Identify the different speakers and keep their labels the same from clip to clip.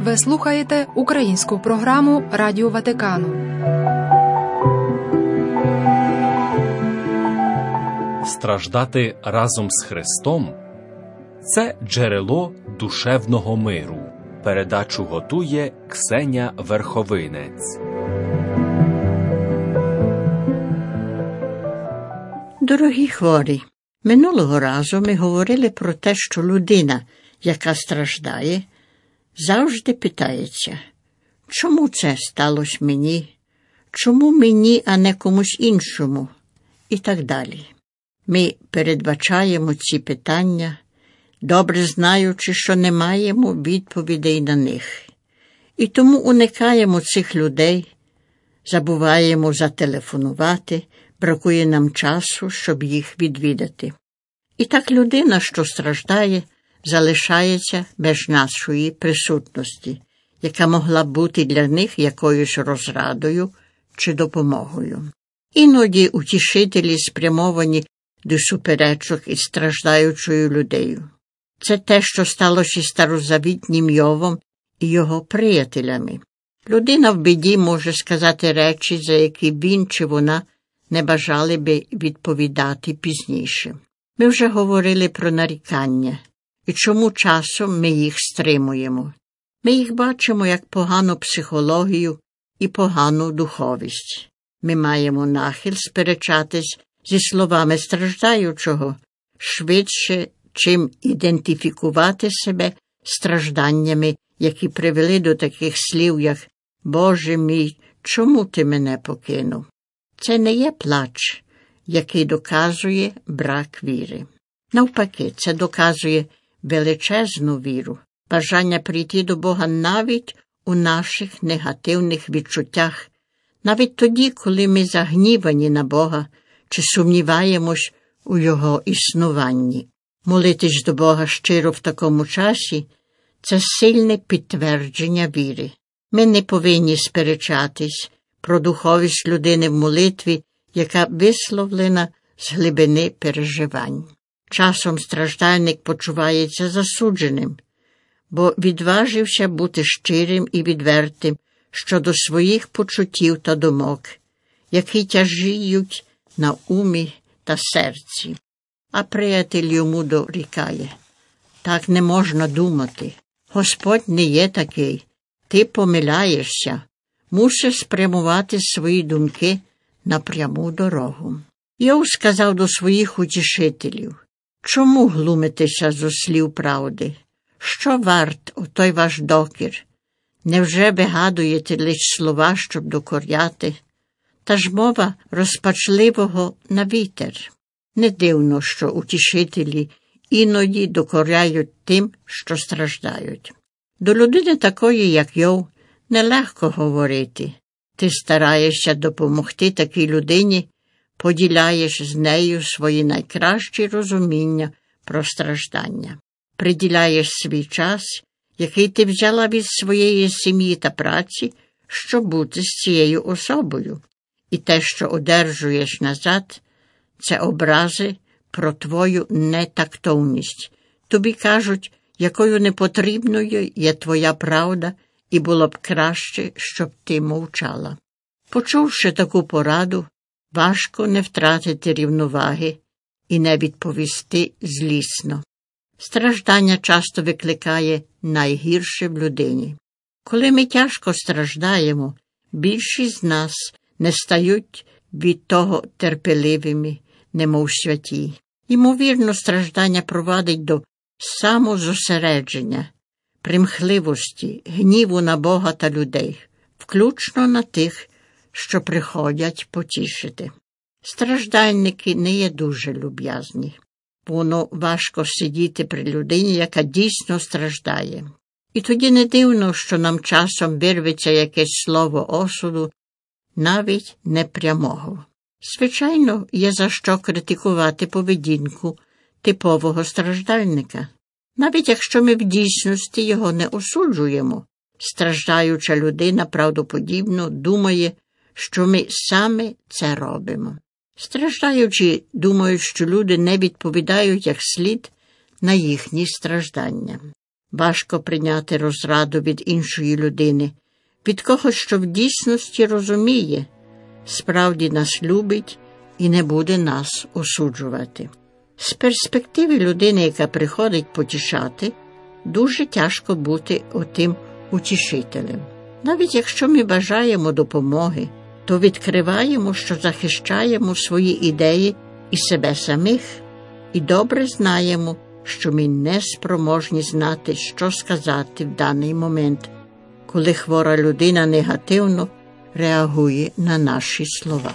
Speaker 1: Ви слухаєте українську програму Радіо Ватикану.
Speaker 2: Страждати разом з Христом – це джерело душевного миру. Передачу готує Ксеня Верховинець.
Speaker 3: Дорогі хворі, минулого разу ми говорили про те, що людина, яка страждає, завжди питається, чому це сталося мені, чому мені, а не комусь іншому, і так далі. Ми передбачаємо ці питання, добре знаючи, що не маємо відповідей на них. І тому уникаємо цих людей, забуваємо зателефонувати, бракує нам часу, щоб їх відвідати. І так людина, що страждає, залишається без нашої присутності, яка могла б бути для них якоюсь розрадою чи допомогою. Іноді утішителі спрямовані до суперечок із страждаючою людиною. Це те, що сталося із старозавітнім Йовом і його приятелями. Людина в біді може сказати речі, за які він чи вона не бажали би відповідати пізніше. Ми вже говорили про нарікання, і чому часом ми їх стримуємо. Ми їх бачимо як погану психологію і погану духовість. Ми маємо нахил сперечатись зі словами страждаючого, швидше, чим ідентифікувати себе стражданнями, які привели до таких слів, як «Боже мій, чому ти мене покинув?» Це не є плач, який доказує брак віри. Навпаки, це доказує величезну віру, бажання прийти до Бога навіть у наших негативних відчуттях, навіть тоді, коли ми загнівані на Бога чи сумніваємось у Його існуванні. Молитись до Бога щиро в такому часі – це сильне підтвердження віри. Ми не повинні сперечатись про духовість людини в молитві, яка висловлена з глибини переживань. Часом страждальник почувається засудженим, бо відважився бути щирим і відвертим щодо своїх почуттів та думок, які тяжіють на умі та серці. А приятель йому дорікає: «Так не можна думати. Господь не є такий. Ти помиляєшся. Мусиш спрямувати свої думки на пряму дорогу». Йов сказав до своїх утішителів: «Чому глумитеся зо слів правди? Що варт отой ваш докір? Невже вигадуєте лиш слова, щоб докоряти? Та ж мова розпачливого на вітер». Не дивно, що утішителі іноді докоряють тим, що страждають. До людини такої, як Йов, нелегко говорити. Ти стараєшся допомогти такій людині, поділяєш з нею свої найкращі розуміння про страждання. Приділяєш свій час, який ти взяла від своєї сім'ї та праці, щоб бути з цією особою. І те, що одержуєш назад, це образи про твою нетактовність. Тобі кажуть, якою непотрібною є твоя правда, і було б краще, щоб ти мовчала. Почувши таку пораду, важко не втратити рівноваги і не відповісти злісно. Страждання часто викликає найгірше в людині. Коли ми тяжко страждаємо, більшість з нас не стають від того терпеливими, немов святі. Ймовірно, страждання провадить до самозосередження, примхливості, гніву на Бога та людей, включно на тих, що приходять потішити. Страждальники не є дуже люб'язні. Воно важко сидіти при людині, яка дійсно страждає. І тоді не дивно, що нам часом вирветься якесь слово осуду, навіть непрямого. Звичайно, є за що критикувати поведінку типового страждальника. Навіть якщо ми в дійсності його не осуджуємо, страждаюча людина правдоподібно думає, що ми саме це робимо. Страждаючі думають, що люди не відповідають як слід на їхні страждання. Важко прийняти розраду від іншої людини, від когось, що в дійсності розуміє, справді нас любить і не буде нас осуджувати. З перспективи людини, яка приходить потішати, дуже тяжко бути отим утішителем. Навіть якщо ми бажаємо допомоги, то відкриваємо, що захищаємо свої ідеї і себе самих, і добре знаємо, що ми не спроможні знати, що сказати в даний момент, коли хвора людина негативно реагує на наші слова.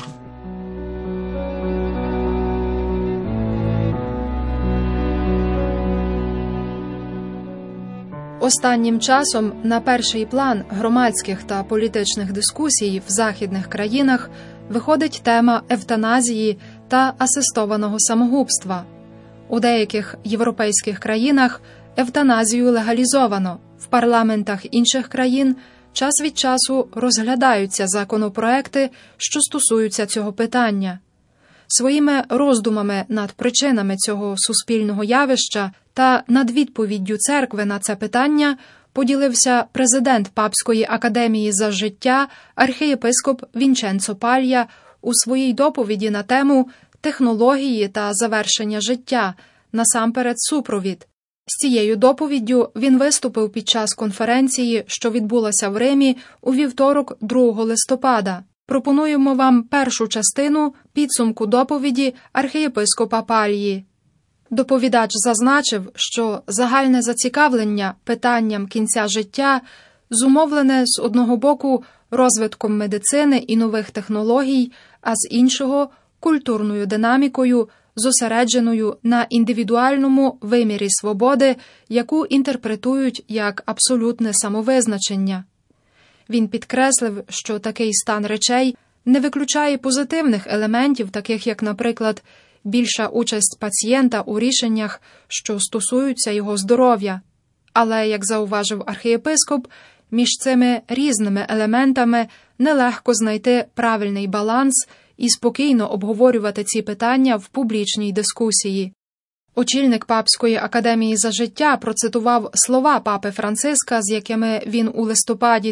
Speaker 1: Останнім часом на перший план громадських та політичних дискусій в західних країнах виходить тема евтаназії та асистованого самогубства. У деяких європейських країнах евтаназію легалізовано. В парламентах інших країн час від часу розглядаються законопроекти, що стосуються цього питання. Своїми роздумами над причинами цього суспільного явища та над відповіддю церкви на це питання поділився президент Папської академії за життя архієпископ Вінченцо Палья у своїй доповіді на тему «Технології та завершення життя, насамперед супровід». З цією доповіддю він виступив під час конференції, що відбулася в Римі у вівторок 2 листопада. Пропонуємо вам першу частину підсумку доповіді архієпископа Пальї. Доповідач зазначив, що загальне зацікавлення питанням кінця життя зумовлене з одного боку розвитком медицини і нових технологій, а з іншого – культурною динамікою, зосередженою на індивідуальному вимірі свободи, яку інтерпретують як абсолютне самовизначення. Він підкреслив, що такий стан речей не виключає позитивних елементів, таких як, наприклад, більша участь пацієнта у рішеннях, що стосуються його здоров'я. Але, як зауважив архієпископ, між цими різними елементами нелегко знайти правильний баланс і спокійно обговорювати ці питання в публічній дискусії. Очільник Папської академії за життя процитував слова папи Франциска, з якими він у листопаді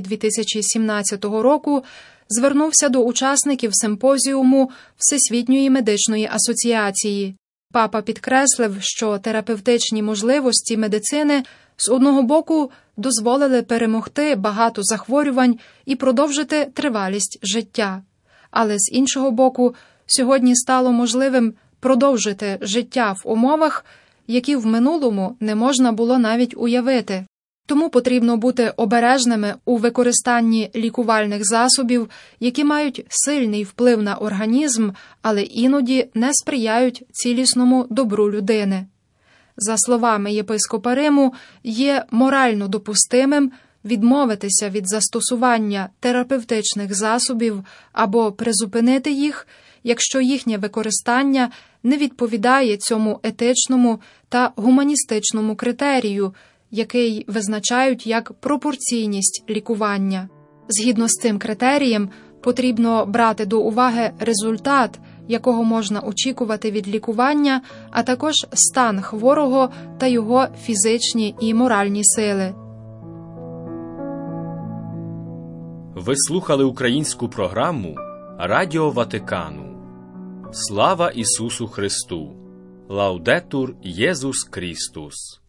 Speaker 1: 2017 року звернувся до учасників симпозіуму Всесвітньої медичної асоціації. Папа підкреслив, що терапевтичні можливості медицини з одного боку дозволили перемогти багато захворювань і продовжити тривалість життя. Але з іншого боку, сьогодні стало можливим продовжити життя в умовах, які в минулому не можна було навіть уявити. Тому потрібно бути обережними у використанні лікувальних засобів, які мають сильний вплив на організм, але іноді не сприяють цілісному добру людини. За словами єпископа Риму, є морально допустимим відмовитися від застосування терапевтичних засобів або призупинити їх, якщо їхнє використання не відповідає цьому етичному та гуманістичному критерію, який визначають як пропорційність лікування. Згідно з цим критерієм, потрібно брати до уваги результат, якого можна очікувати від лікування, а також стан хворого та його фізичні і моральні сили.
Speaker 2: Ви слухали українську програму Радіо Ватикану. Слава Ісусу Христу! Лаудетур Єсус Крістус!